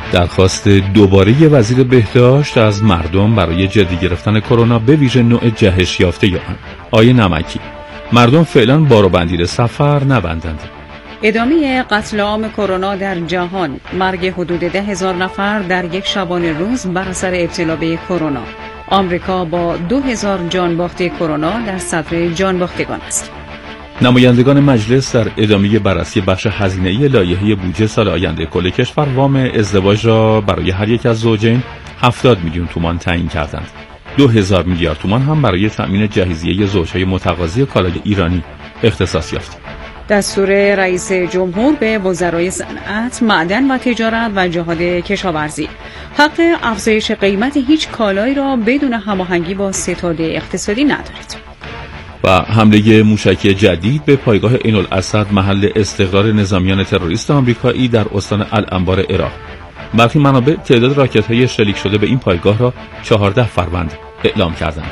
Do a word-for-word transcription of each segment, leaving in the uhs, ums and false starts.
درخواست دوباره وزیر بهداشت از مردم برای جدی گرفتن کرونا به ویژه نوع جهش یافته آن. آیه نمکی: مردم فعلا بار و بندیل سفر نبندند. ادامه قتل عام کرونا در جهان، مرگ حدود ده هزار نفر در یک شبانه روز بر اثر ابتلا به کرونا. آمریکا با دو هزار جان باخته کرونا در صدر جان باختگان است. نمایندگان مجلس در ادامه بررسی بخش هزینه‌ای لایحه بودجه سال آینده کل کشور وام ازدواج را برای هر یک از زوجین هفتاد میلیون تومان تعیین کردند. دو هزار میلیارد تومان هم برای تأمین جهیزیه زوجهای متقاضی کالای ایرانی اختصاص یافت. دستور رئیس جمهور به وزرای صنعت، معدن و تجارت و جهاد کشاورزی: حق افزایش قیمت هیچ کالایی را بدون هماهنگی با ستاد اقتصادی ندارید. و حمله موشکی جدید به پایگاه عین الاسد، محل استقرار نظامیان تروریست آمریکایی در استان الانبار عراق. برخی منابع تعداد راکت‌های شلیک شده به این پایگاه را چهارده فروند اعلام کردند.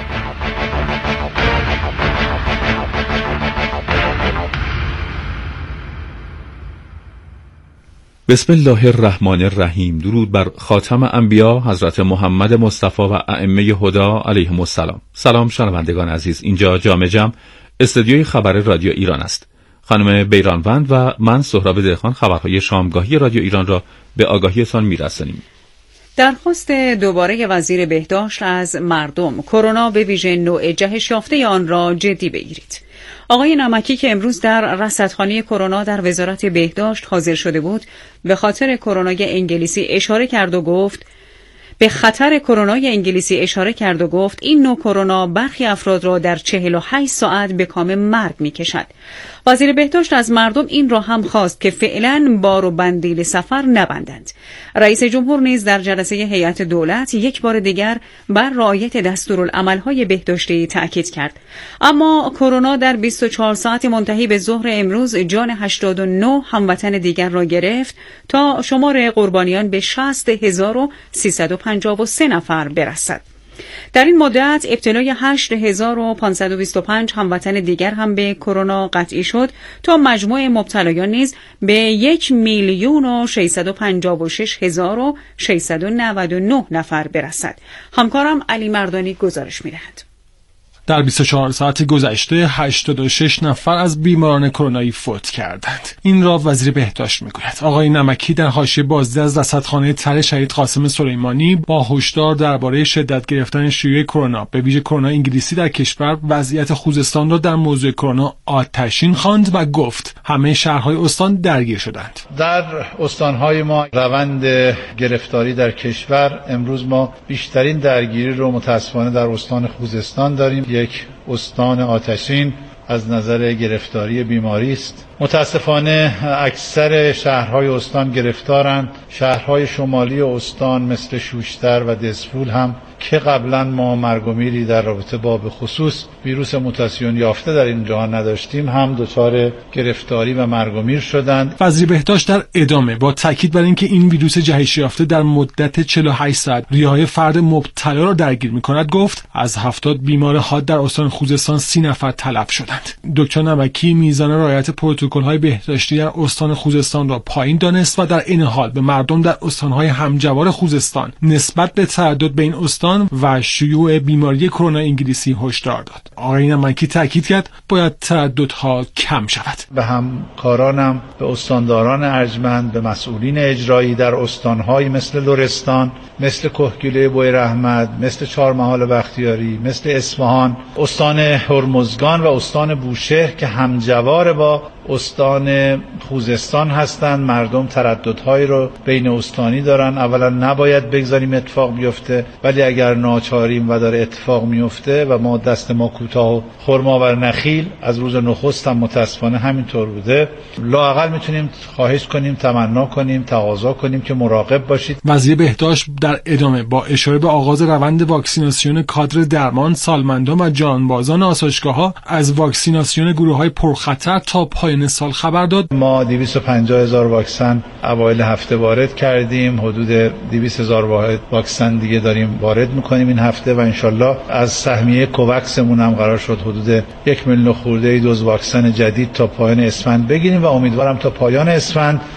بسم الله الرحمن الرحیم. درود بر خاتم انبیا حضرت محمد مصطفی و ائمه هدا علیهم السلام. سلام شنوندگان عزیز، اینجا جامع جم استودیوی خبر رادیو ایران است. خانم بیرانوند و من سهراب دهخان خبرهای شامگاهی رادیو ایران را به آگاهیتان میرسانیم. درخواست دوباره وزیر بهداشت از مردم، کرونا به ویژه نوع جهش یافته آن را جدی بگیرید. آقای نمکی که امروز در رصدخانه کرونا در وزارت بهداشت حاضر شده بود، به خاطر کرونای انگلیسی اشاره کرد و گفت به خطر کرونای انگلیسی اشاره کرد و گفت این نوع کرونا برخی افراد را در چهل و هشت ساعت به کام مرگ می‌کشد. وزیر بهداشت از مردم این را هم خواست که فعلا بار و بندیل سفر نبندند. رئیس جمهور نیز در جلسه هیئت دولت یک بار دیگر بر رعایت دستورالعمل‌های بهداشتی تأکید کرد. اما کرونا در بیست و چهار ساعت منتهی به ظهر امروز جان هشتاد و نه هموطن دیگر را گرفت تا شمار قربانیان به شصت هزار و سیصد و پنجاه و سه نفر برسد. در این مدت ابتلای هشت هزار و پانصد و بیست و پنج هموطن دیگر هم به کرونا قطعی شد تا مجموع مبتلایان نیز به یک میلیون و ششصد و پنجاه و شش هزار و ششصد و نود و نه نفر برسد. همکارم علی مردانی گزارش می‌دهد. در بیست و چهار ساعت گذشته هشتاد و شش نفر از بیماران کرونایی فوت کردند. این را وزیر بهداشت میگوید. آقای نمکی در حاشیه بازدید از رصدخانه تل شهید قاسم سلیمانی با هشدار درباره شدت گرفتن شیوع کرونا به ویژه کرونا انگلیسی در کشور، وضعیت خوزستان را در موضوع کرونا آتشین خواند و گفت همه شهرهای استان درگیر شدند. در استانهای ما روند گرفتاری در کشور، امروز ما بیشترین درگیری رو متاسفانه در استان خوزستان داریم. یک استان آتشین از نظر گرفتاری بیماری است. متاسفانه اکثر شهرهای استان گرفتارند. شهرهای شمالی استان مثل شوشتر و دزفول هم که قبلا ما مرگ و میری در رابطه با به خصوص ویروس موتاسیون یافته در این جهان نداشتیم، هم دچار گرفتاری و مرگ و میر شدند. وزیر بهداشت در ادامه با تاکید بر اینکه این ویروس جهش یافته در مدت چهل و هشت ساعت ریه‌های فرد مبتلا را درگیر می‌کند گفت از هفتاد بیمار حاد در استان خوزستان سی نفر تلف شدند. دکتر نمکی میزان رعایت پروتکل‌های بهداشتی در استان خوزستان را پایین دانست و در این حال به مردم در استان‌های همجوار خوزستان نسبت به تردد به این استان و شیوع بیماری کرونا انگلیسی هشدار داد. آقای نمکی تاکید کرد باید ترددها کم شود. به همکارانم، به استانداران ارجمند، به مسئولین اجرایی در استان‌های مثل لرستان، مثل کهگیلوی بویراحمد، مثل چهارمحال بختیاری، مثل اصفهان، استان هرمزگان و استان بوشهر که همجوار با استان خوزستان هستند، مردم ترددهایی رو بین استانی دارن. اولا نباید بگذاریم اتفاق بیفته، ولی اگر ناچاریم و داره اتفاق میفته و ما دست ما کوتاه و خرما و نخیل، از روز نخست هم متاسفانه همینطور بوده، لااقل میتونیم خواهش کنیم، تمنا کنیم، تقاضا کنیم که مراقب باشید. وزیر بهداشت در ادامه با اشاره به آغاز روند واکسیناسیون کادر درمان، سالمندان و جانبازان آسایشگاه‌ها از واکسیناسیون گروه‌های پرخطر تا پایان سال خبر داد. ما دویست و پنجاه هزار واکسن اوایل هفته وارد کردیم، حدود دویست هزار واحد واکسن دیگه داریم وارد میکنیم این هفته و انشالله از سهمیه کووکسمون هم قرار شد حدود یک میلیون خورده دوز واکسن جدید تا پایان اسفند بگیریم و امیدوارم تا پایان اسفند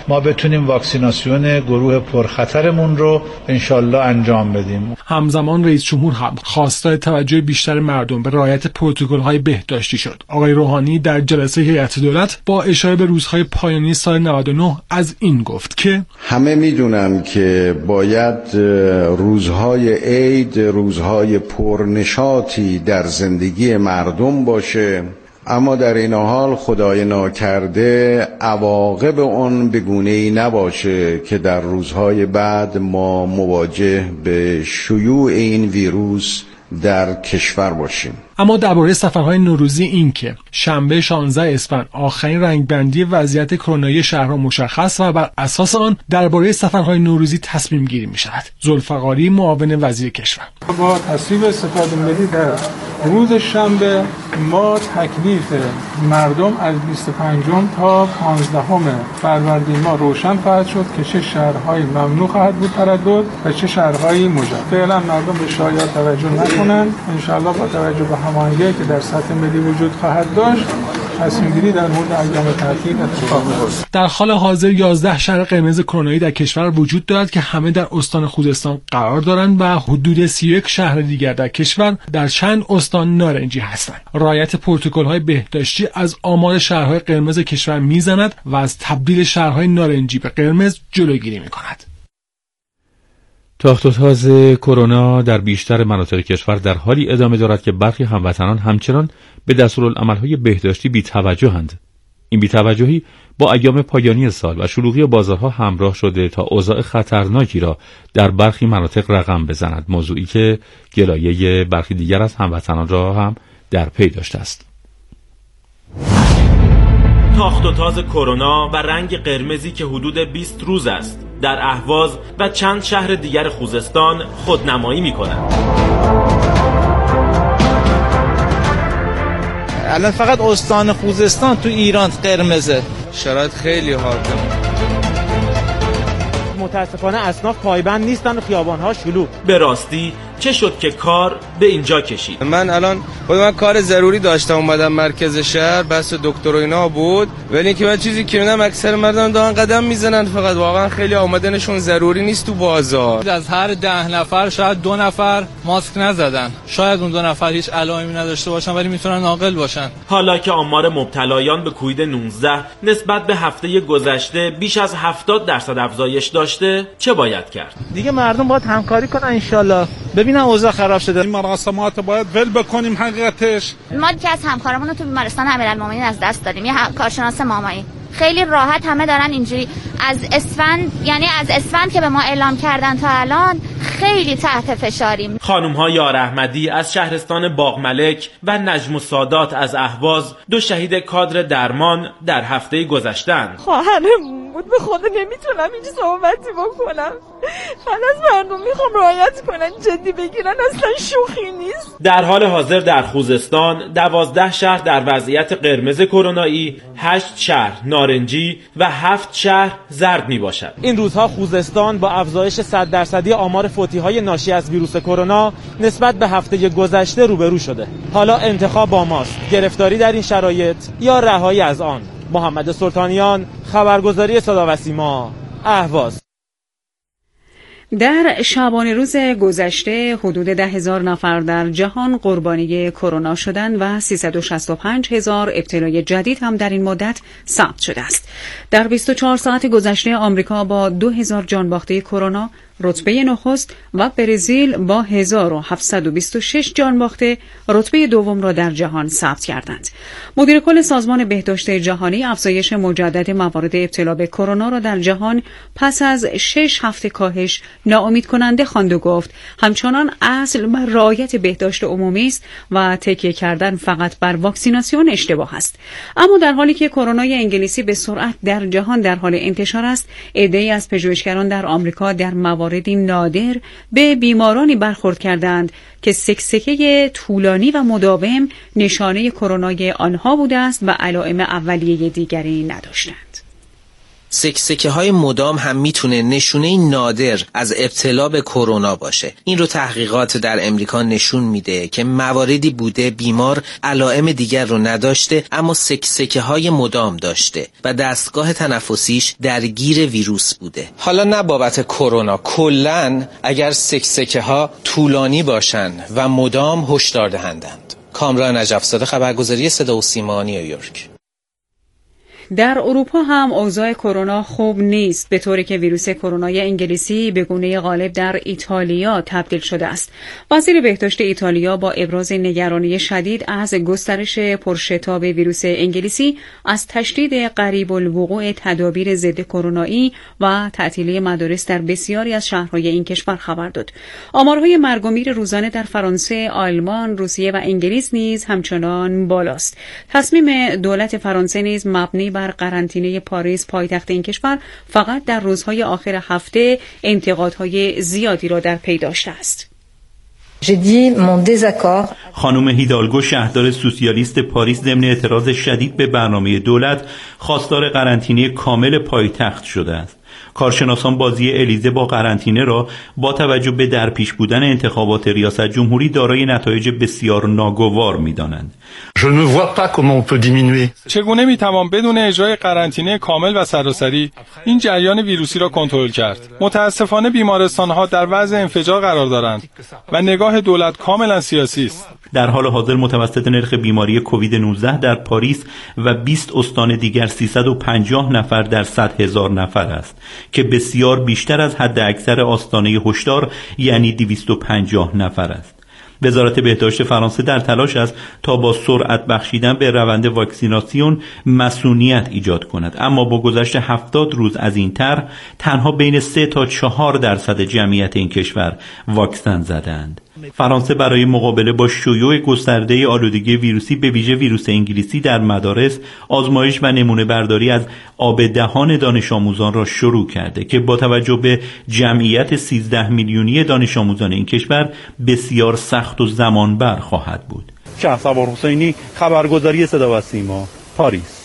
ما بتونیم واکسیناسیون گروه پرخطرمون رو انشالله انجام بدیم. همزمان رئیس جمهور هم خواستار توجه بیشتر مردم به رعایت پروتکل‌های بهداشتی شد. آقای روحانی در جلسه هیئت دولت با اشاره به روزهای پایانی سال نود و نه از این گفت که همه میدونن که باید روزهای عید روزهای پرنشاطی در زندگی مردم باشه، اما در این حال خدای ناکرده عواقب اون به گونه‌ای نباشه که در روزهای بعد ما مواجه به شیوع این ویروس در کشور باشیم. اما درباره سفرهای نوروزی این که شنبه شانزده اسفند آخرین رنگبندی وضعیت کرونایی شهرها مشخص و بر اساس آن درباره سفرهای نوروزی تصمیم گیری می شود. ذوالفقاری معاون وزیر کشور: با تصویب ستاد ملی در روز شنبه ما تکلیف مردم از بیست و پنجم تا پانزدهم فروردین ما روشن خواهد شد که چه شهرهایی ممنوع خواهد بود تردد و چه شهرهایی مجاز. فعلا مردم به شایعات توجه نکنند. انشالله با توجه به هماهنگی که در سطح ملی وجود خواهد داشت تصمیم گیری در مورد ایام تعطیل اتفاق میفته. در حال حاضر یازده شهر قرمز کرونایی در کشور وجود دارد که همه در استان خوزستان قرار دارند و حدود سی و یک شهر دیگر در کشور در چند استان نارنجی هستند. رعایت پروتکل‌های بهداشتی از آمار شهرهای قرمز کشور میزند و از تبدیل شهرهای نارنجی به قرمز جلوگیری میکند. تاخت و تاز کرونا در بیشتر مناطق کشور در حالی ادامه دارد که برخی هموطنان همچنان به دستورالعمل‌های بهداشتی بی‌توجه‌اند. این بی‌توجهی با ایام پایانی سال و شلوغی بازارها همراه شده تا اوضاع خطرناکی را در برخی مناطق رقم بزند، موضوعی که گلایه برخی دیگر از هموطنان را هم در پی داشته است. تاخت و تاز کرونا و رنگ قرمزی که حدود بیست روز است در اهواز و چند شهر دیگر خوزستان خودنمایی می‌کند. الان فقط استان خوزستان تو ایران قرمزه. شرایط خیلی هارده. متاسفانه اصناف پایبند نیستن و خیابان‌ها شلوغ. به راستی چه شد که کار به اینجا کشید؟ من الان خود من کار ضروری داشتم اومدم مرکز شهر، بس دکتر و اینا بود، ولی اینکه من چیزی که می‌بینم اکثر مردم دارن قدم میزنن، فقط واقعا خیلی آمدنشون ضروری نیست تو بازار. از هر ده نفر شاید دو نفر ماسک نزدن، شاید اون دو نفر هیچ علائمی نداشته باشن ولی میتونن عاقل باشن. حالا که آمار مبتلایان به کووید نوزده نسبت به هفته گذشته بیش از هفتاد درصد افزایش داشته، چه باید کرد؟ دیگه مردم باید همکاری کنن ان شاءالله. ببینم اوضاع خراب شده. این مراسمات باید ول بکنیم. حقیقتش ما که از همکارمون رو تو بیمارستان امیرالمومنین از دست دادیم. یه کارشناس مامایی خیلی راحت همه دارن اینجوری از اسفند، یعنی از اسفند که به ما اعلام کردن تا الان خیلی تحت فشاریم. خانم‌ها یار احمدی از شهرستان باغملک و نجم السادات از اهواز، دو شهید کادر درمان در هفته گذشته‌اند. خواهرم بود، به خدا نمیتونم هیچ صحبتی بکنم. من از مردم میخوام رعایت کنن، جدی بگیرن، اصلا شوخی نیست. در حال حاضر در خوزستان دوازده شهر در وضعیت قرمز کرونایی، هشت شهر نارنجی و هفت شهر زرد می باشد. این روزها خوزستان با افزایش صد درصدی آمار فوتی‌های ناشی از ویروس کرونا نسبت به هفته گذشته روبرو شده. حالا انتخاب با ماست، گرفتاری در این شرایط یا رهایی از آن. محمد سلطانیان، خبرگزاری صدا و سیما، اهواز. در شبانه روز گذشته حدود ده هزار نفر در جهان قربانی کرونا شدند و سیصد و شصت و پنج هزار ابتلای جدید هم در این مدت ثبت شده است. در بیست و چهار ساعت گذشته آمریکا با دو هزار جان باخته کرونا رتبه نخست و برزیل با هزار و هفتصد و بیست و شش جان باخته رتبه دوم را در جهان ثبت کردند. مدیر کل سازمان بهداشت جهانی افزایش مجدد موارد ابتلا به کرونا را در جهان پس از شش هفته کاهش ناامید کننده خواند و گفت همچنان اصل بر رعایت بهداشت عمومی است و تکیه کردن فقط بر واکسیناسیون اشتباه است. اما در حالی که کرونای انگلیسی به سرعت در جهان در حال انتشار است، عده‌ای از پژوهشگران در آمریکا در مواردی نادر به بیمارانی برخورد کردند که سکسکه طولانی و مداوم نشانه کرونای آنها بوده است و علائم اولیه دیگری نداشتند. سکسکه های مدام هم میتونه نشونه نادر از ابتلا به کرونا باشه. این رو تحقیقات در امریکا نشون میده که مواردی بوده بیمار علائم دیگر رو نداشته اما سکسکه های مدام داشته و دستگاه تنفسیش درگیر ویروس بوده. حالا نه بابت کرونا، کلن اگر سکسکه ها طولانی باشن و مدام هشدار دهندند. کامران نجف‌زاده، خبرگزاری صدا و سیما، نیویورک. در اروپا هم اوضاع کرونا خوب نیست، به طوری که ویروس کرونای انگلیسی به گونه غالب در ایتالیا تبدیل شده است. وزیر بهداشت ایتالیا با ابراز نگرانی شدید از گسترش پرشتاب ویروس انگلیسی، از تشدید قریب الوقوع تدابیر ضد کرونایی و تعطیلی مدارس در بسیاری از شهرهای این کشور خبر داد. آمارهای مرگ و میر روزانه در فرانسه، آلمان، روسیه و انگلیس نیز همچنان بالاست. تصمیم دولت فرانسه نیز مبنی بر قرنطینه پاریس، پایتخت این کشور، فقط در روزهای آخر هفته انتقادهای زیادی را در پی داشته است. خانم هیدالگو، شهردار سوسیالیست پاریس، ضمن اعتراض شدید به برنامه دولت خواستار قرنطینه کامل پایتخت شده است. کارشناسان بازی الیزه با قرنطینه را با توجه به درپیش بودن انتخابات ریاست جمهوری دارای نتایج بسیار ناگوار می‌دانند. چگونه میتوان بدون اجرای قرنطینه کامل و سراسری این جریان ویروسی را کنترل کرد؟ متاسفانه بیمارستان‌ها در وضع انفجار قرار دارند و نگاه دولت کاملا سیاسی است. در حال حاضر متوسط نرخ بیماری کووید نوزده در پاریس و بیست استان دیگر سیصد و پنجاه نفر در صد هزار نفر است که بسیار بیشتر از حد اکثر آستانه هشدار یعنی دویست و پنجاه نفر است. وزارت بهداشت فرانسه در تلاش است تا با سرعت بخشیدن به روند واکسیناسیون مسئولیت ایجاد کند، اما با گذشت هفتاد روز از این طرح تنها بین سه تا چهار درصد جمعیت این کشور واکسن زدند. فرانسه برای مقابله با شیوع گسترده آلودگی ویروسی به ویژه ویروس انگلیسی در مدارس آزمایش و نمونه برداری از آب دهان دانش آموزان را شروع کرده که با توجه به جمعیت سیزده میلیونی دانش آموزان این کشور بسیار سخت و زمانبر خواهد بود. شهسوار حسینی، خبرگزاری صدا و سیما، پاریس.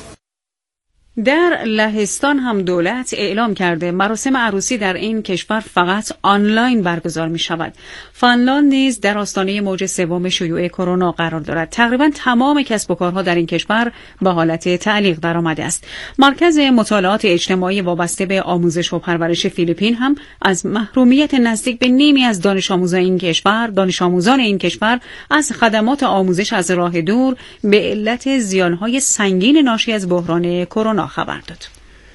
در لهستان هم دولت اعلام کرده مراسم عروسی در این کشور فقط آنلاین برگزار می شود. فنلاند نیز در آستانه موج سوم شیوع کرونا قرار دارد. تقریبا تمام کسب و کارها در این کشور به حالت تعلیق درآمده است. مرکز مطالعات اجتماعی وابسته به آموزش و پرورش فیلیپین هم از محرومیت نزدیک به نیمی از دانش آموزان این کشور، دانش آموزان این کشور از خدمات آموزش از راه دور به علت زیانهای سنگین ناشی از بحران کرونا خبر داد.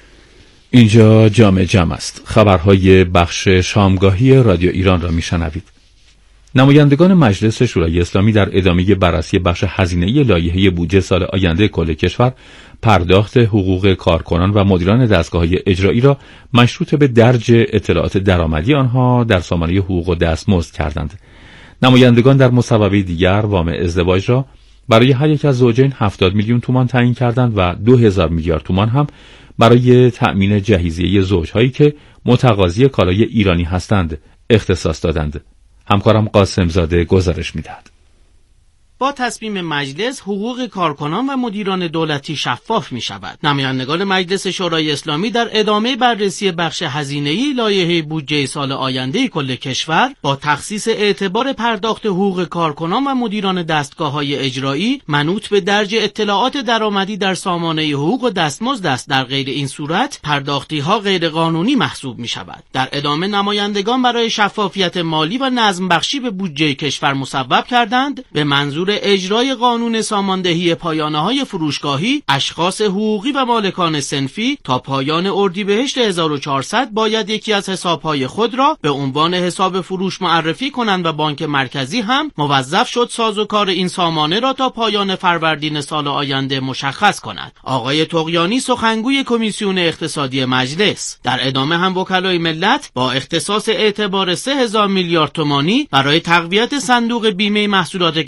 اینجا جامع جمع است. خبرهای بخش شامگاهی رادیو ایران را میشنوید. نمایندگان مجلس شورای اسلامی در ادامه بررسی بخش هزینه لایحه بودجه سال آینده کل کشور پرداخت حقوق کارکنان و مدیران دستگاه‌های اجرایی را مشروط به درج اطلاعات درآمدی آنها در سامانه حقوق و دستمزد کردند. نمایندگان در مصوبه دیگر وام ازدواج را برای هر یک از زوجین هفتاد میلیون تومان تعیین کردند و دو هزار میلیارد تومان هم برای تأمین جهیزیه زوجهایی که متقاضی کالای ایرانی هستند اختصاص دادند. همکارم قاسم زاده گزارش می‌دهد. با تصمیم مجلس حقوق کارکنان و مدیران دولتی شفاف می شود. نمایندگان مجلس شورای اسلامی در ادامه بررسی بخش هزینه‌ای لایحه بودجه سال آینده کل کشور با تخصیص اعتبار پرداخت حقوق کارکنان و مدیران دستگاه‌های اجرایی منوط به درج اطلاعات درآمدی در سامانه حقوق و دستمزد است. در غیر این صورت پرداختی‌ها غیر قانونی محسوب می شود. در ادامه نمایندگان برای شفافیت مالی و نظم بخشی به بودجه کشور مصوب کردند به منظور اجرای قانون ساماندهی پایانه‌های فروشگاهی اشخاص حقوقی و مالکان صنفی تا پایان اردیبهشت هزار و چهارصد باید یکی از حساب‌های خود را به عنوان حساب فروش معرفی کنند و بانک مرکزی هم موظف شد سازوکار این سامانه را تا پایان فروردین سال آینده مشخص کند. آقای طغیانی سخنگوی کمیسیون اقتصادی مجلس در ادامه هم وکلای ملت با اختصاص اعتبار سه هزار میلیارد تومانی برای تقویت صندوق بیمه محصولات کشاورزی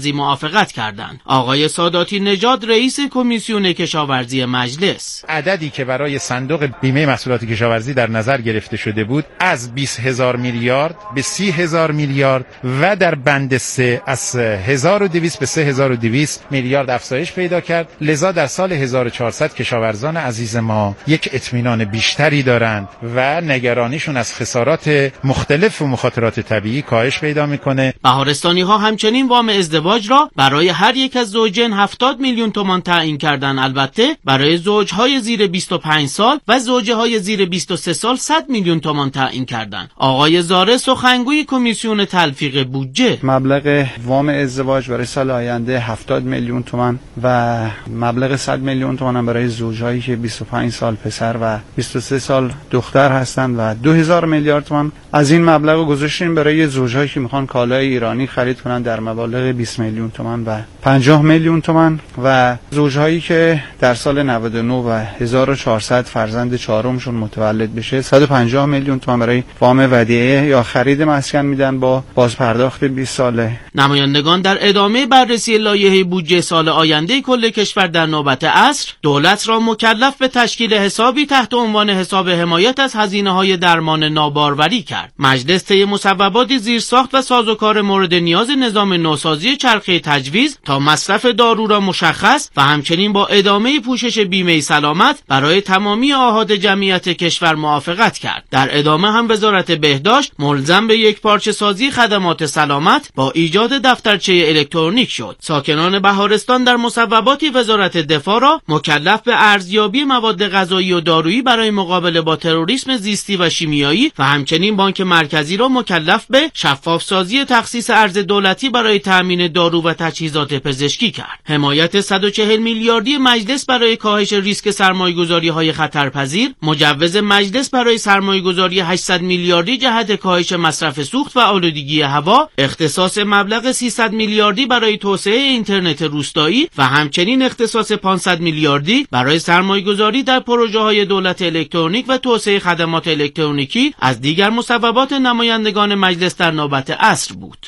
کشاورزی موافقت کردند. آقای ساداتی نژاد رئیس کمیسیون کشاورزی مجلس: عددی که برای صندوق بیمه محصولات کشاورزی در نظر گرفته شده بود از بیست هزار میلیارد به سی هزار میلیارد و در بند سه از هزار و دویست به سه هزار و دویست میلیارد افزایش پیدا کرد. لذا در سال هزار و چهارصد کشاورزان عزیز ما یک اطمینان بیشتری دارند و نگرانیشون از خسارات مختلف و مخاطرات طبیعی کاهش پیدا میکنه. بهارستانی ها همچنین وام ازدواج را برای هر یک از زوجین هفتاد میلیون تومان تعیین کردند. البته برای زوجهای زیر بیست و پنج سال و زوجه های زیر بیست و سه سال صد میلیون تومان تعیین کردند. آقای زاره سخنگوی کمیسیون تلفیق بودجه: مبلغ وام ازدواج برای سال آینده هفتاد میلیون تومان و مبلغ صد میلیون تومان هم برای زوجهایی که بیست و پنج سال پسر و بیست و سه سال دختر هستند و دو هزار میلیارد تومان از این مبلغ رو گذاشتیم برای زوجهایی که میخوان کالای ایرانی خرید کنن در مبالغ بیست میلیون تومان و پنجاه میلیون تومان و زوجهایی که در سال نود و نه و هزار و چهارصد فرزند چهارمشون متولد بشه صد و پنجاه میلیون تومان برای وام ودیعه یا خرید مسکن میدن با بازپرداخت بیست ساله. نمایندگان در ادامه بررسی لایحه بودجه سال آینده کل کشور در نوبت عصر دولت را مکلف به تشکیل حسابی تحت عنوان حساب حمایت از هزینه‌های درمان ناباروری کرد. مجلس طی مصوبات زیرساخت و سازوکار مورد نیاز نظام نوسازی چرخه تجویز تا مصرف دارو را مشخص و همچنین با ادامه پوشش بیمه سلامت برای تمامی آحاد جمعیت کشور موافقت کرد. در ادامه هم وزارت بهداشت ملزم به یک پارچه سازی خدمات سلامت با ایجاد دفترچه الکترونیک شد. ساکنان بهارستان در مصوبات وزارت دفاع را مکلف به ارزیابی مواد غذایی و دارویی برای مقابله با تروریسم زیستی و شیمیایی و همچنین بانک مرکزی را مکلف به شفاف سازی تخصیص ارز دولتی برای تامین دارو و تجهیزات پزشکی کرد. حمایت صد و چهل میلیاردی مجلس برای کاهش ریسک سرمایه‌گذاری‌های خطرپذیر، مجوز مجلس برای سرمایه‌گذاری هشتصد میلیاردی جهت کاهش مصرف سوخت و آلودگی هوا، اختصاص مبلغ سیصد میلیاردی برای توسعه اینترنت روستایی و همچنین اختصاص پانصد میلیاردی برای سرمایه‌گذاری در پروژه‌های دولت الکترونیک و توسعه خدمات الکترونیکی از دیگر مصوبات نمایندگان مجلس در نوبت عصر بود.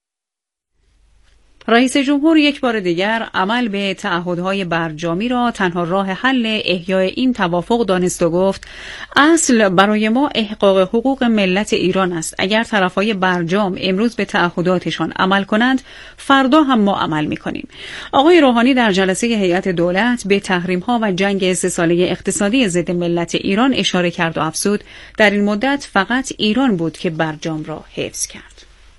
رئیس جمهور یک بار دیگر عمل به تعهدهای برجامی را تنها راه حل احیای این توافق دانست و گفت اصل برای ما احقاق حقوق ملت ایران است. اگر طرفهای برجام امروز به تعهداتشان عمل کنند فردا هم ما عمل می‌کنیم. آقای روحانی در جلسه هیئت دولت به تحریم‌ها و جنگ سه ساله اقتصادی ضد ملت ایران اشاره کرد و افزود در این مدت فقط ایران بود که برجام را حفظ کرد.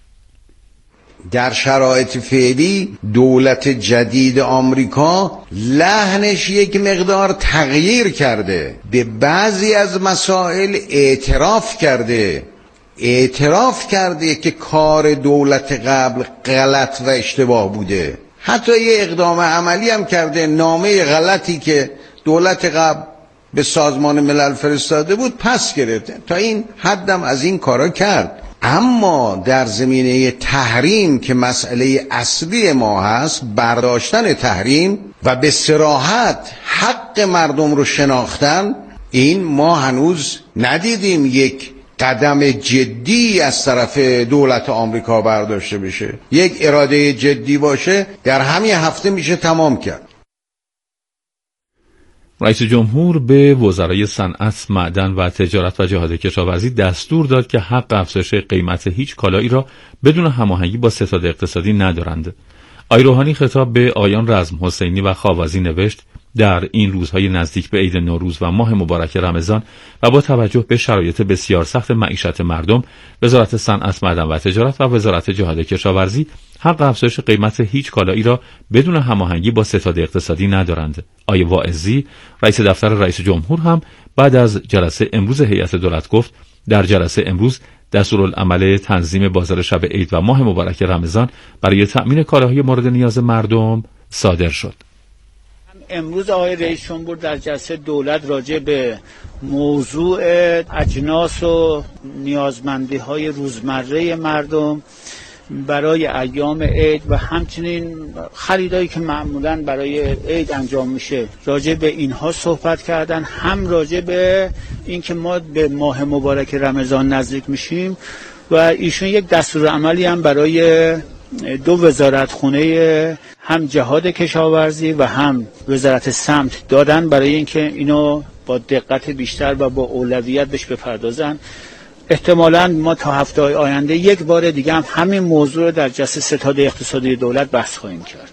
در شرایط فعلی دولت جدید آمریکا لحنش یک مقدار تغییر کرده، به بعضی از مسائل اعتراف کرده اعتراف کرده که کار دولت قبل غلط و اشتباه بوده. حتی یه اقدام عملی هم کرده، نامه غلطی که دولت قبل به سازمان ملل فرستاده بود پس گرفته. تا این حدم از این کارا کرد. اما در زمینه تحریم که مسئله اصلی ما هست، برداشتن تحریم و به صراحت حق مردم رو شناختن، این ما هنوز ندیدیم یک قدم جدی از طرف دولت آمریکا برداشته بشه. یک اراده جدی باشه در همین هفته میشه تمام کرد. رئیس جمهور به وزرای صنعت، معدن و تجارت و جهاد کشاورزی دستور داد که حق افزایش قیمت هیچ کالایی را بدون هماهنگی با ستاد اقتصادی ندارند. آقای روحانی خطاب به آقایان رزم حسینی و خاوازی نوشت در این روزهای نزدیک به عید نوروز و ماه مبارک رمضان و با توجه به شرایط بسیار سخت معیشت مردم، وزارت صنعت، معدن و تجارت و وزارت جهاد کشاورزی حق افزایش قیمت هیچ کالایی را بدون هماهنگی با ستاد اقتصادی ندارند. آقای واعظی رئیس دفتر رئیس جمهور هم بعد از جلسه امروز هیئت دولت گفت در جلسه امروز دستورالعمل تنظیم بازار شب عید و ماه مبارک رمضان برای تأمین کالاهای مورد نیاز مردم صادر شد. امروز آقای رئیس جمهور در جلسه دولت راجع به موضوع اجناس و نیازمندی‌های روزمره مردم برای ایام عید و همچنین خریدایی که معمولاً برای عید انجام میشه راجع به اینها صحبت کردن، هم راجع به اینکه ما به ماه مبارک رمضان نزدیک میشیم و ایشون یک دستورالعملی هم برای دو وزارت خونه هم جهاد کشاورزی و هم وزارت سمت دادن برای اینکه اینو با دقت بیشتر و با اولویت بهش بپردازن. احتمالاً ما تا هفته های آینده یک بار دیگه هم همین موضوع رو در جلسه ستاد اقتصادی دولت بحث خواهیم کرد.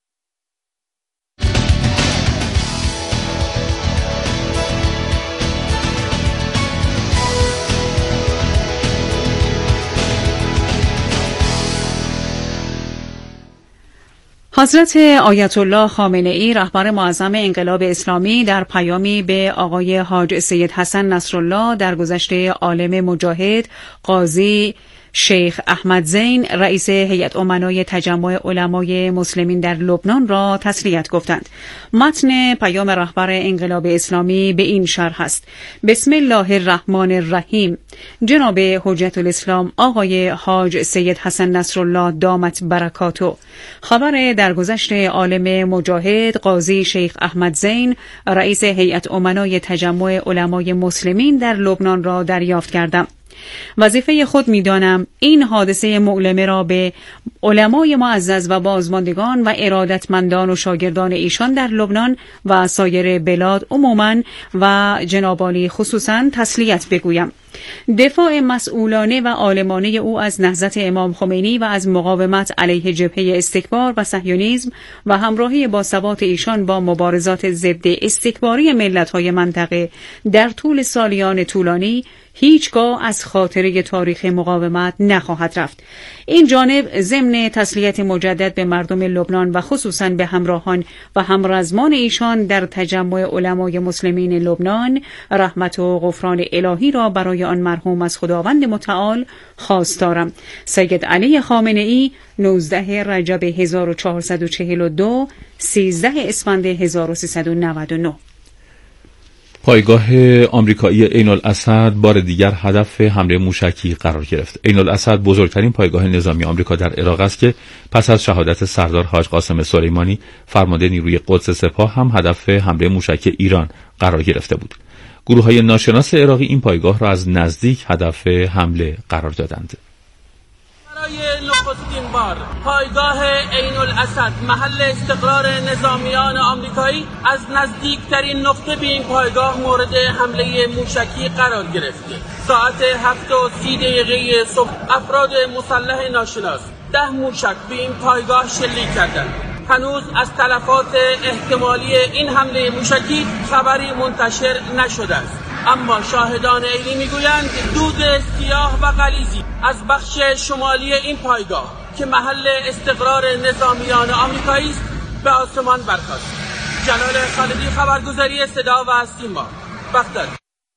حضرت آیت الله خامنه ای رهبر معظم انقلاب اسلامی در پیامی به آقای حاج سید حسن نصرالله در گذشته عالم مجاهد قاضی شیخ احمد زین رئیس هیئت امنای تجمع علمای مسلمین در لبنان را تسلیت گفتند. متن پیام رهبر انقلاب اسلامی به این شرح است: بسم الله الرحمن الرحیم. جناب حجت الاسلام آقای حاج سید حسن نصرالله دامت برکاتو خبر درگذشت عالم مجاهد قاضی شیخ احمد زین رئیس هیئت امنای تجمع علمای مسلمین در لبنان را دریافت کردم. وظیفه خود می‌دانم این حادثه مؤلمه را به علمای معزز و بازماندگان و ارادتمندان و شاگردان ایشان در لبنان و سایر بلاد عموماً و جناب عالی خصوصاً تسلیت بگویم. دفاع مسئولانه و عالمانه او از نهضت امام خمینی و از مقاومت علیه جبهه استکبار و صهیونیسم و همراهی با ثبات ایشان با مبارزات ضد استکباری ملت‌های منطقه در طول سالیان طولانی هیچگاه از خاطره تاریخ مقاومت نخواهد رفت. این جانب ضمن تسلیت مجدد به مردم لبنان و خصوصاً به همراهان و همرزمان ایشان در تجمع علمای مسلمین لبنان رحمت و غفران الهی را برای آن مرحوم از خداوند متعال خواستارم. سید علی خامنه ای نوزده رجب هزار و چهارصد و چهل و دو سیزده اسفند هزار و سیصد و نود و نه. پایگاه آمریکایی عین الاسد بار دیگر هدف حمله موشکی قرار گرفت. عین الاسد بزرگترین پایگاه نظامی آمریکا در عراق است که پس از شهادت سردار حاج قاسم سلیمانی فرمانده نیروی قدس سپاه هم هدف حمله موشکی ایران قرار گرفته بود. گروه‌های ناشناس عراقی این پایگاه را از نزدیک هدف حمله قرار دادند. برای نخستین بار پایگاه عین الاسد محل استقرار نظامیان آمریکایی از نزدیکترین نقطه به این پایگاه مورد حمله موشکی قرار گرفته. ساعت هفت و سی دقیقه صبح افراد مسلح ناشناس ده موشک به این پایگاه شلیک کردند. هنوز از تلفات احتمالی این حمله موشکی خبری منتشر نشده است، اما شاهدان عینی میگویند دود سیاه و غلیظی از بخش شمالی این پایگاه که محل استقرار نظامیان آمریکایی است به آسمان برخاست. جلال خالدی، خبرگزاری صدا و سیما، بغداد.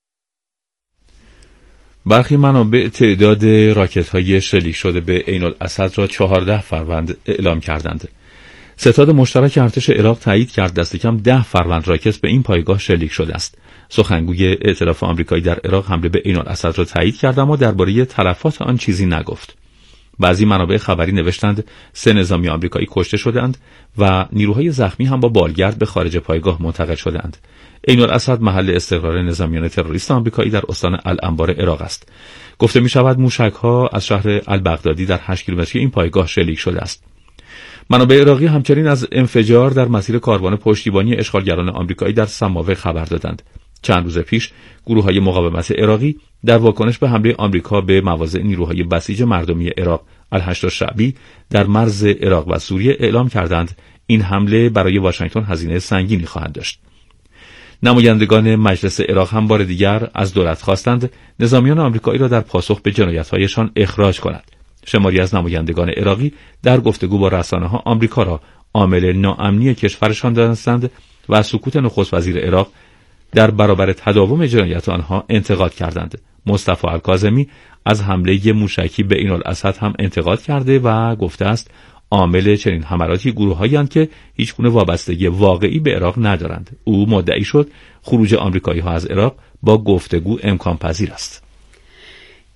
برخی منابع تعداد راکت‌های شلیک شده به عین الاسد را چهارده فروند اعلام کردند. ستاد مشترک ارتش عراق تایید کرد دست کم ده فروند راکت به این پایگاه شلیک شده است. سخنگوی ائتلاف آمریکایی در عراق حمله به عین الاسد را تایید کرد اما درباره تلفات آن چیزی نگفت. بعضی منابع خبری نوشتند سه نظامی آمریکایی کشته شدند و نیروهای زخمی هم با بالگرد به خارج پایگاه منتقل شدند. عین الاسد محل استقرار نظامیان تروریست آمریکایی در استان الانبار عراق است. گفته می شود موشک‌ها از شهر البغدادی در هشت کیلومتری این پایگاه شلیک شده است. منابع عراقی همچنین از انفجار در مسیر کاروان پشتیبانی اشغالگران آمریکایی در سماوه خبر دادند. چند روز پیش گروه‌های مقاومت عراقی در واکنش به حمله آمریکا به مواضع نیروهای بسیج مردمی عراق الهشت الشعبی در مرز عراق و سوریه اعلام کردند این حمله برای واشنگتن هزینه سنگینی خواهد داشت. نمایندگان مجلس عراق هم بار دیگر از دولت خواستند نظامیان آمریکایی را در پاسخ به جنایت‌هایشان اخراج کند. شماری از نمایندگان عراقی در گفتگو با رسانه‌ها آمریکا را عامل ناامنی کشورشان دانستند و از سکوت نخست وزیر عراق در برابر تداوم جنایت آنها انتقاد کردند. مصطفی الکاظمی از حمله موشکی به عین الاسد هم انتقاد کرده و گفته است عامل چنین حملاتی گروه‌هایند که هیچگونه وابستگی واقعی به عراق ندارند. او مدعی شد خروج آمریکایی‌ها از عراق با گفتگو امکان پذیر است.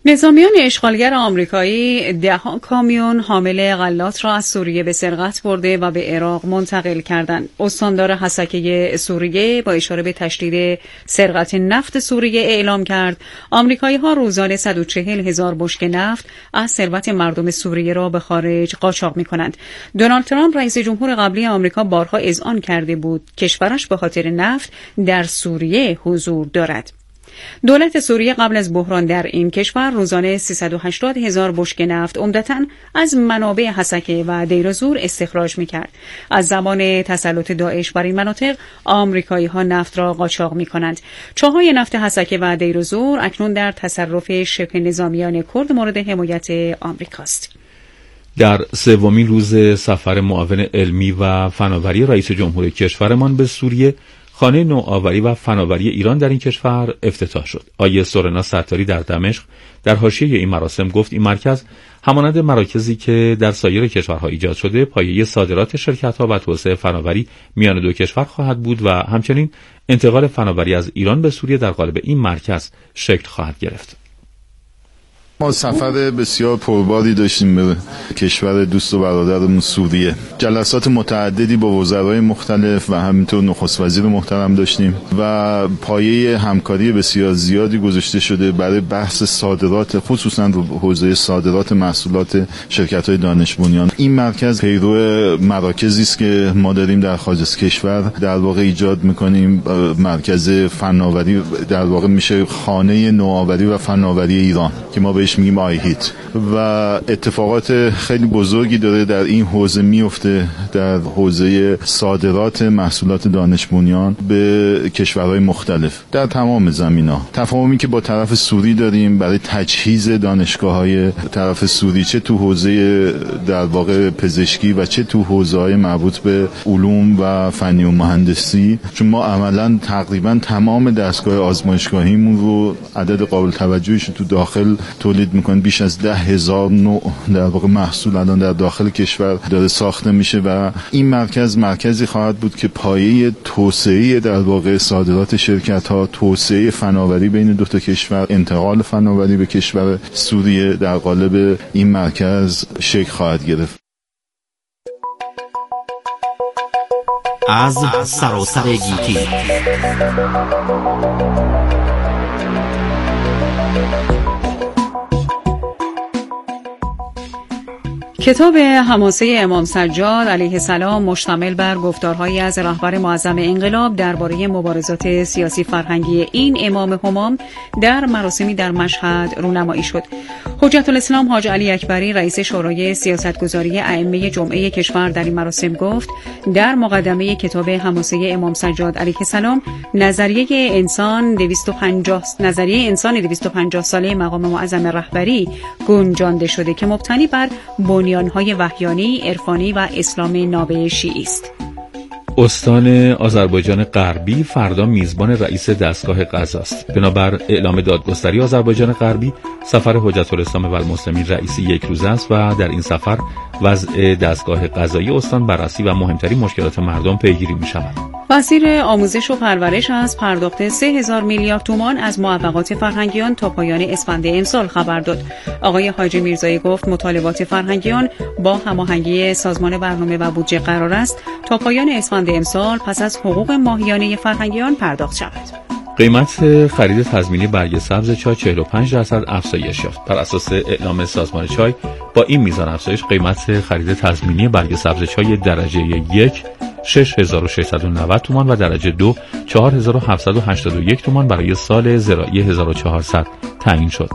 نظامیان اشغالگر آمریکایی ده ها کامیون حامل غلات را از سوریه به سرقت برده و به عراق منتقل کردند. استاندار حسکه سوریه با اشاره به تشدید سرقت نفت سوریه اعلام کرد آمریکایی ها روزانه صد و چهل هزار بشکه نفت از ثروت مردم سوریه را به خارج قاچاق می کنند. دونالد ترامپ رئیس جمهور قبلی آمریکا بارها اذعان کرده بود کشورش به خاطر نفت در سوریه حضور دارد. دولت سوریه قبل از بحران در این کشور روزانه سیصد و هشتاد هزار بشکه نفت عمدتاً از منابع حسکه و دیر و زور استخراج می‌کرد. از زمان تسلط داعش بر این مناطق آمریکایی‌ها نفت را قاچاق می‌کنند. چاهای نفت حسکه و دیر و زور اکنون در تصرف شبه نظامیان کرد مورد حمایت آمریکاست. در سومین روز سفر معاون علمی و فناوری رئیس جمهور کشورمان به سوریه، خانه نوآوری و فناوری ایران در این کشور افتتاح شد. آیه سورنا ستاری در دمشق در حاشیه این مراسم گفت این مرکز همانند مراکزی که در سایر کشورها ایجاد شده پایه صادرات شرکت‌ها و توسعه فناوری میان دو کشور خواهد بود و همچنین انتقال فناوری از ایران به سوریه در قالب این مرکز شکل خواهد گرفت. ما سفر بسیار پرباری داشتیم به کشور دوست و برادرمون سوریه. جلسات متعددی با وزرای مختلف و همینطور نخست وزیر محترم داشتیم و پایه همکاری بسیار زیادی گذاشته شده برای بحث صادرات، خصوصا رو حوزه صادرات محصولات شرکت‌های دانش بنیان. این مرکز پیرو مراکزی است که ما داریم در خارج از کشور در واقع ایجاد می‌کنیم. مرکز فناوری در واقع میشه خانه نوآوری و فناوری ایران که ما بهش میگیم آیهیت و اتفاقات خیلی بزرگی داره در این حوزه میفته، در حوزه صادرات محصولات دانش بنیان به کشورهای مختلف در تمام زمینا. تفاهمی که با طرف سوری داریم برای تجهیز دانشگاه‌های طرف سوری، چه تو حوزه در واقع پزشکی و چه تو حوزه‌های مربوط به علوم و فنی و مهندسی، چون ما عملاً تقریباً تمام دستگاه آزمایشگاهیمون رو عدد قابل توجهیش تو داخل تولید میکنن. بیش از ده هزار نوع در واقع محصول الان در داخل کشور داره ساخته میشه و این مرکز مرکزی خواهد بود که پایه توسعه در واقع صادرات شرکت ها، توسعه فناوری بین دو تا کشور، انتقال فناوری به کشور سوریه در قالب این مرکز شکل خواهد گرفت. از سراسر گیتی کتاب حماسه امام سجاد علیه السلام مشتمل بر گفتارهایی از رهبر معظم انقلاب درباره مبارزات سیاسی فرهنگی این امام همام در مراسمی در مشهد رونمایی شد. حجت الاسلام حاج علی اکبری رئیس شورای سیاستگذاری ائمه جمعه کشور در این مراسم گفت در مقدمه کتاب حماسه امام سجاد علیه السلام نظریه انسان دویست و پنجاه نظریه انسان دویست و پنجاه ساله مقام معظم رهبری گنجانده شده که مبتنی بر بنیان‌های وحیانی، عرفانی و اسلام ناب شیعی است. استان آذربایجان غربی فردا میزبان رئیس دستگاه قضا است. بنابر اعلام دادگستری آذربایجان غربی، سفر حجت الاسلام و المسلمین رئیسی یک روزه است و در این سفر وضع دستگاه قضایی استان بررسی و مهمترین مشکلات مردم پیگیری می شود. وزیر آموزش و پرورش از پرداخت سه هزار میلیارد تومان از معوقات فرهنگیان تا پایان اسفند امسال خبر داد. آقای حاجی میرزایی گفت مطالبات فرهنگیان با هماهنگی سازمان برنامه و بودجه قرار است تا پایان اسفند امسال پس از حقوق ماهیانه فرهنگیان پرداخت شود. قیمت خرید تضمینی برگ سبز چای چهل و پنج درصد افزایش یافت. بر اساس اعلام سازمان چای با این میزان افزایش قیمت خرید تضمینی برگ سبز چای درجه یک شش هزار و ششصد و نود تومان و درجه دو چهار هزار و هفتصد و هشتاد و یک تومان برای سال زراعی هزار و چهارصد تعیین شد.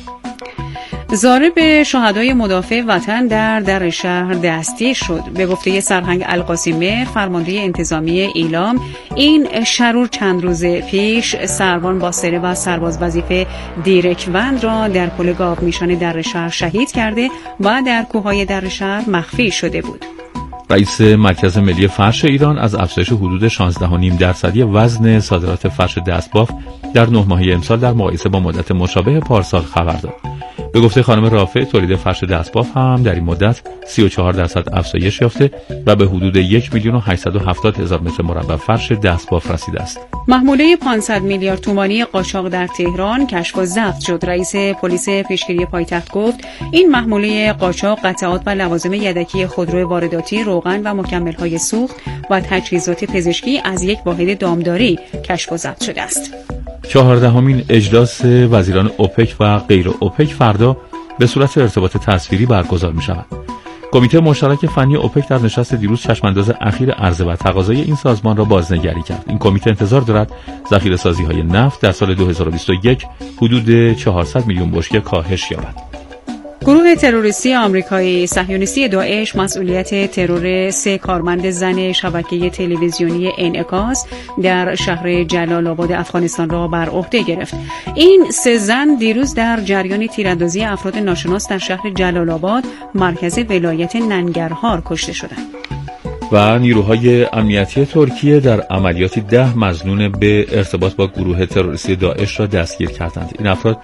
ضارب شهدای مدافع وطن در در شهر دستگیر شد. به گفته سرهنگ القاسمی فرمانده انتظامی ایلام، این شرور چند روز پیش سروان باسره و سرباز وظیفه دیرکوند را در پل گاومیشان در شهر شهید کرده و در کوههای در شهر مخفی شده بود. رئیس مرکز ملی فرش ایران از افزایش حدود شانزده و نیم درصدی وزن صادرات فرش دستباف در نه ماهه امسال در مقایسه با مدت مشابه پارسال خبر داد. به گفته خانم رافع، تولید فرش دستباف هم در این مدت سی و چهار درصد افزایش یافته و به حدود یک میلیون و هشتصد و هفتاد هزار متر مربع فرش دستباف رسیده است. محموله پانصد میلیارد تومانی قاچاق در تهران کشف و ضبط شد. رئیس پلیس پیشگیری پایتخت گفت این محموله قاچاق قطعات و لوازم یدکی خودرو وارداتی، روغن و مکمل‌های سوخت و تجهیزات پزشکی از یک واحد دامداری کشف و ضبط شده است. چهاردهمین اجلاس وزیران اوپک و غیر اوپک فردا به صورت ارتباط تصویری برگزار می شود. کمیته مشترک فنی اوپک در نشست دیروز چشمانداز اخیر عرضه و تقاضای این سازمان را بازنگری کرد. این کمیته انتظار دارد ذخیره‌سازی‌های نفت در سال دو هزار و بیست و یک حدود چهارصد میلیون بشکه کاهش یابد. گروه تروریستی آمریکایی صهیونیستی داعش مسئولیت ترور سه کارمند زن شبکه تلویزیونی انعکاس در شهر جلال آباد افغانستان را بر عهده گرفت. این سه زن دیروز در جریان تیراندازی افراد ناشناس در شهر جلال آباد مرکز ولایت ننگرهار کشته شدند. و نیروهای امنیتی ترکیه در عملیاتی ده مظنون به ارتباط با گروه تروریستی داعش را دستگیر کردند. این افراد